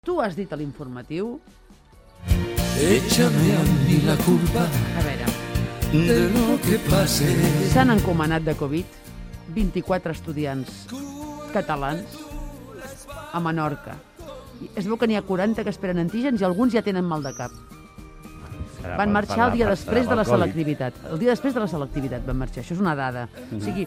Tu has dit a l'informatiu... Échame a mí la culpa A veure, de lo que pase. s'han encomanat de Covid 24 estudiants catalans a Menorca. I es veu que n'hi ha 40 que esperen antígens i alguns ja tenen mal de cap. Van marxar el dia després de la selectivitat. El dia després de la selectivitat van marxar. Això és una dada. O sigui,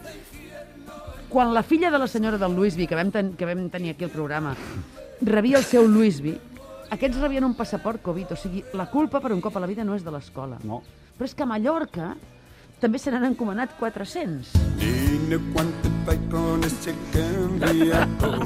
quan la filla de la senyora del Louisby, que vam tenir aquí al programa, rebia el seu Louisby, aquests rebien un passaport Covid. O sigui, la culpa per un cop a la vida no és de l'escola. No. Però és que a Mallorca també se n'han encomanat 400. Dime cuánto hay con ese cambiaco.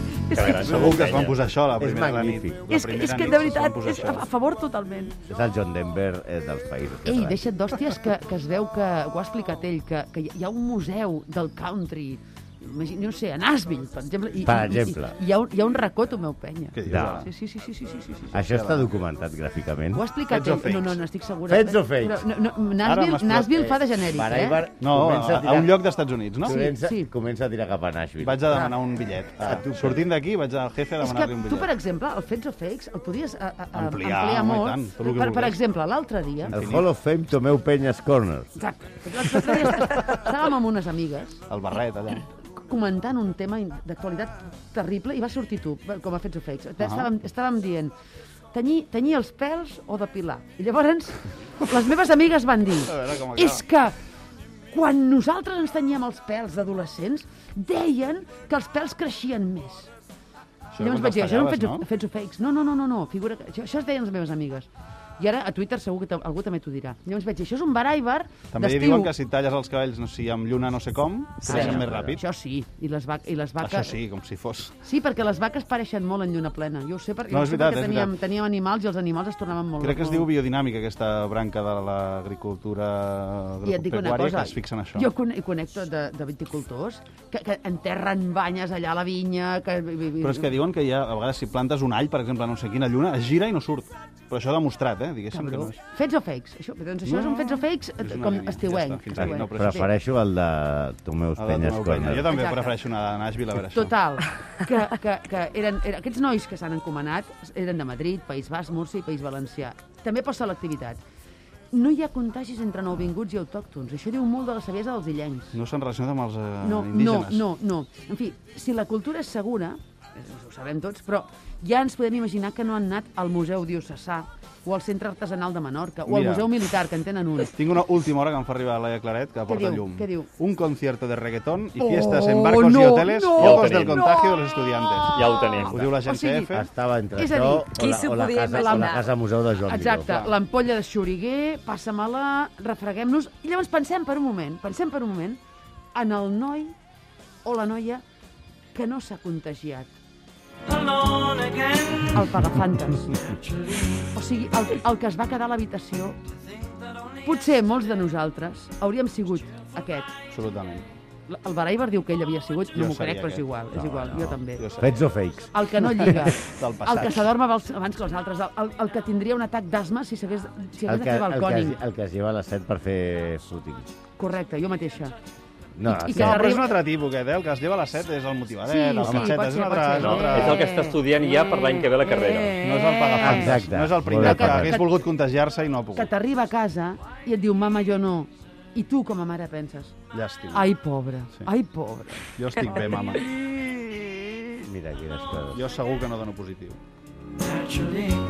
Segur que es van posar això la primera la nit. magnífic. És que de veritat, és a favor totalment. És el John Denver dels països. Ei, deixa't d'hòsties que es veu que, ho ha explicat ell, que hi ha un museu del country, no sé, a Nashville, per exemple. Per exemple. I hi ha un racó, tu meu penya. Què dius, No. ara? Sí. Això està documentat gràficament? Ho ha explicat Fets o ell. fakes? No, estic segura. Fets o fakes? Però, Ara m'has Nashville fa de genèric, Baraibar No, a un lloc d'Estats Units, no? Sí. Comença a tirar cap a Nashville. Vaig a demanar un bitllet. Sortint d'aquí vaig al jefe a És que demanar-li un tu, per bitllet. exemple, el Fets o Fakes el podies Ampliar, ampliar home, i molt. tant, tot el que Per volgués. exemple, l'altre dia... El Hall of Fame Tomeu Penyes Corner. Exacte. L'altre dia estàvem amb unes amigues El barret, allà. comentant un tema d'actualitat terrible i va sortir tu, com a Fets o Fakes. Estàvem dient, tenyir els pèls o depilar? I llavors les meves amigues van dir, A veure com acaba. és que quan nosaltres ens tenyíem els pèls d'adolescents, deien que els pèls creixien més. Això Llavors quan vaig dir, te'ls això eren tallaves, Fets o Fakes. No, figura que... Això es deien les meves amigues. I ara a Twitter segur que algú també t'ho dirà. Llavors vaig dir, això és un baraibar També d'estiu. diuen que si talles els cabells, no sé, amb lluna no sé com, creixen més ràpid. Això sí, i les vaques... Això sí, com si fos. Sí, perquè les vaques pareixen molt en lluna plena. Jo ho sé, No, és veritat, és teníem animals i els animals es tornaven molt... Crec que es diu biodinàmica, aquesta branca de l'agricultura I et dic una agropecuària, cosa, que es fixa en això. jo connecto de viticultors que enterren banyes allà a la vinya... Però és que diuen que a vegades si plantes un all, per exemple, a no sé quina lluna, es gira i no surt. Però això demostrat, diguéssim que no és. Fets o fakes? Doncs això és un fets o fakes És una com línia, estiuenc. ja està, fins aquí, no, però Prefereixo el de Tomeus A la Penyes Tomeu Penya. Corner. Jo també Exacte. prefereixo anar a Nashville a veure això. Total, que eren aquests nois que s'han encomanat eren de Madrid, País Basc, Múrcia i País Valencià. També per selectivitat. No hi ha contagis entre nouvinguts i autòctons. Això diu molt de la saviesa dels illencs. No s'han relacionat amb els No. indígenes. En fi, si la cultura és segura, ho sabem tots, però ja ens podem imaginar que no han anat al Museu Diocesà o al Centre Artesanal de Menorca o al Mira. Museu Militar, que en tenen un. Tinc una última hora que em fa arribar Laia Claret, que aporta diu? llum. Què diu? Un concierto de reggaetón y Oh, fiestas en barcos y no, hoteles, no, focos no. del contagio de los estudiantes. Ja ho tenim. Ho diu l'agència O sigui, EFE. Estava entre És a això dir, qui s'ho o la podia casa, imaginar? casa museu de Joan Exacte, Miró. l'ampolla de xoriguer, passa-me-la, refreguem-nos, i llavors pensem per un moment en el noi o la noia que no s'ha contagiat. El pagafantes. O sigui, el que es va quedar a l'habitació. Potser molts de nosaltres hauríem sigut aquest. Absolutament. El Baraibar diu que ell havia sigut, Jo no m'ho seria crec, però és aquest. igual, jo també. Jo sé. Fets o fakes? El que no lliga, Del passat. el que s'adorm abans que els altres, el que tindria un atac d'asma si hagués de fer balcòning. El que es lleva a les 7 per fer footing. Correcte, jo mateixa. No, I sí. que No, però és arriba- un altre tipus, aquest, el que es lleva a les 7 és el motivadet, Sí, el sí, matxet, pot és ser, un pot altre... ser. És un altre... És el que està estudiant ja per l'any que ve la carrera. No és el pagafantes, Exacte. no és el primer Molt que bé, hagués que- volgut contagiar-se i no ha Que pogut. t'arriba a casa i et diu, mama, jo no. I tu, com a mare, penses, Llàstima. ai, pobre, Sí. ai, pobre. Jo estic bé, mama. Mira quines coses. Jo segur que no dono positiu. Naturally,